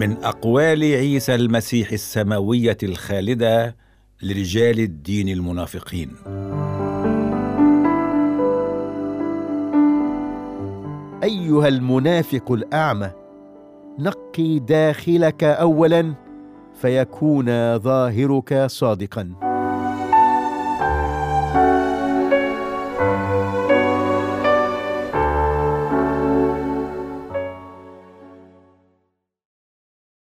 من أقوال عيسى المسيح السماوية الخالدة لرجال الدين المنافقين. أيها المنافق الأعمى، نقي داخلك أولا فيكون ظاهرك صادقا.